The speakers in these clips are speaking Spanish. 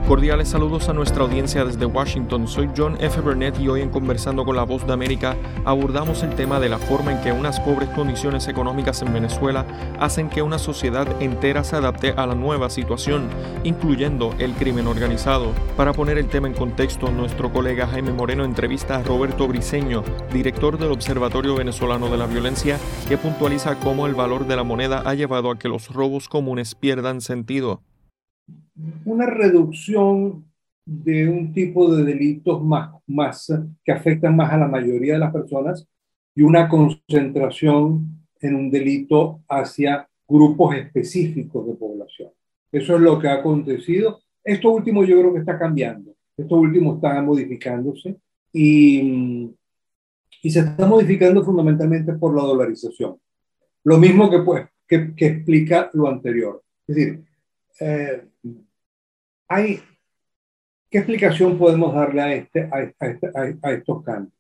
Cordiales saludos a nuestra audiencia desde Washington. Soy John F. Burnett y hoy en Conversando con la Voz de América abordamos el tema de la forma en que unas pobres condiciones económicas en Venezuela hacen que una sociedad entera se adapte a la nueva situación, incluyendo el crimen organizado. Para poner el tema en contexto, nuestro colega Jaime Moreno entrevista a Roberto Briceño, director del Observatorio Venezolano de la Violencia, que puntualiza cómo el valor de la moneda ha llevado a que los robos comunes pierdan sentido. Una reducción de un tipo de delitos más que afectan más a la mayoría de las personas y una concentración en un delito hacia grupos específicos de población. Eso es lo que ha acontecido. Esto último yo creo que está cambiando. Esto último está modificándose y se está modificando fundamentalmente por la dolarización. Lo mismo que explica lo anterior. Es decir, ¿qué explicación podemos darle a estos cambios?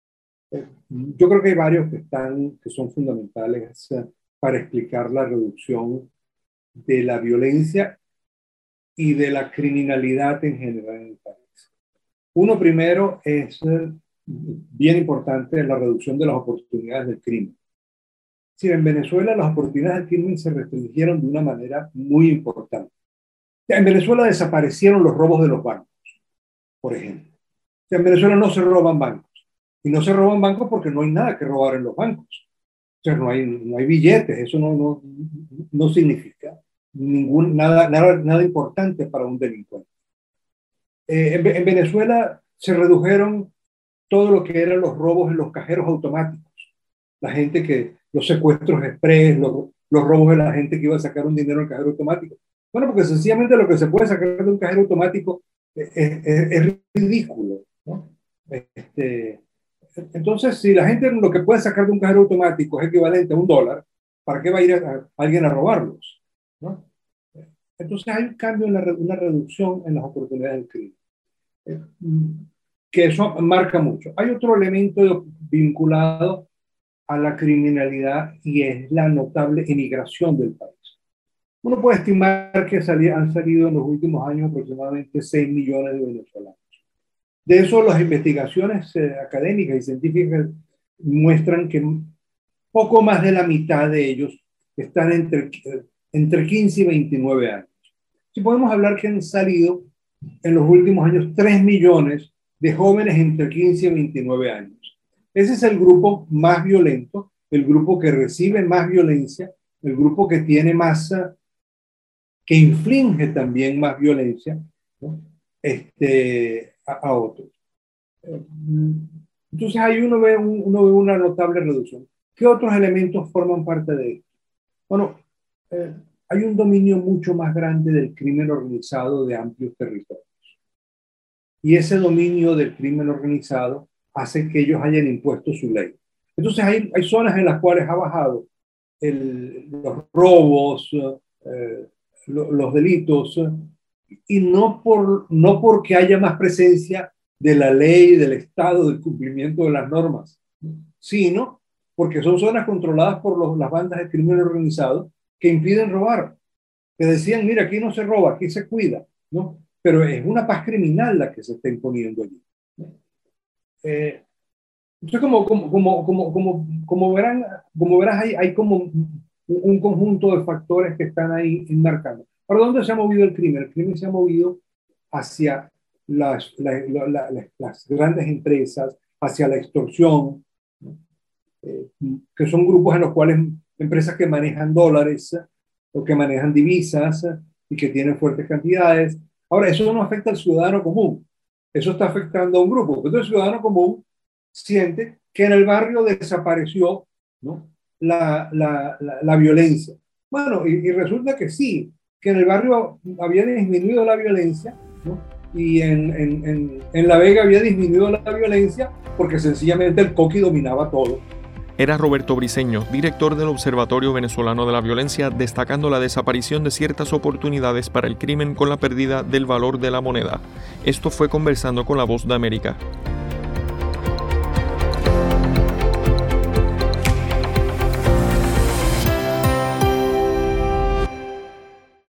Yo creo que hay varios que son fundamentales para explicar la reducción de la violencia y de la criminalidad en general en el país. Uno primero es bien importante la reducción de las oportunidades del crimen. Sí, en Venezuela las oportunidades del crimen se restringieron de una manera muy importante. En Venezuela desaparecieron los robos de los bancos, por ejemplo. En Venezuela no se roban bancos. Y no se roban bancos porque no hay nada que robar en los bancos. O sea, no hay billetes. Eso no significa nada importante para un delincuente. En Venezuela se redujeron todo lo que eran los robos en los cajeros automáticos. Los secuestros express, los robos de la gente que iba a sacar un dinero en el cajero automático. Bueno, porque sencillamente lo que se puede sacar de un cajero automático es ridículo, ¿no? Entonces, si la gente lo que puede sacar de un cajero automático es equivalente a $1, ¿para qué va a ir alguien a robarlos? ¿No? Entonces hay un cambio, una reducción en las oportunidades del crimen, que eso marca mucho. Hay otro elemento vinculado a la criminalidad y es la notable emigración del país. Uno puede estimar que han salido en los últimos años aproximadamente 6 millones de venezolanos. De eso, las investigaciones académicas y científicas muestran que poco más de la mitad de ellos están entre 15 y 29 años. Si podemos hablar que han salido en los últimos años 3 millones de jóvenes entre 15 y 29 años. Ese es el grupo más violento, el grupo que recibe más violencia, el grupo que tiene más... que inflige también más violencia, ¿no? a otros. Entonces ahí uno ve una notable reducción. ¿Qué otros elementos forman parte de esto? Bueno, hay un dominio mucho más grande del crimen organizado de amplios territorios. Y ese dominio del crimen organizado hace que ellos hayan impuesto su ley. Entonces hay zonas en las cuales ha bajado los robos, los delitos, y no porque haya más presencia de la ley, del Estado, del cumplimiento de las normas, sino porque son zonas controladas por las bandas de crimen organizado que impiden robar, que decían, mira, aquí no se roba, aquí se cuida, ¿no? Pero es una paz criminal la que se está imponiendo allí, ¿no? Entonces, como verás, hay como un conjunto de factores que están ahí enmarcando. ¿Para dónde se ha movido el crimen? El crimen se ha movido hacia las grandes empresas, hacia la extorsión, ¿no? Que son grupos en los cuales empresas que manejan dólares o que manejan divisas y que tienen fuertes cantidades. Ahora, eso no afecta al ciudadano común, eso está afectando a un grupo. Entonces, el ciudadano común siente que en el barrio desapareció, ¿no?, la violencia. Bueno, y resulta que sí, que en el barrio había disminuido la violencia, ¿no? Y en La Vega había disminuido la violencia porque sencillamente el coqui dominaba todo. Era Roberto Briceño, director del Observatorio Venezolano de la Violencia, destacando la desaparición de ciertas oportunidades para el crimen con la pérdida del valor de la moneda. Esto fue Conversando con la Voz de América.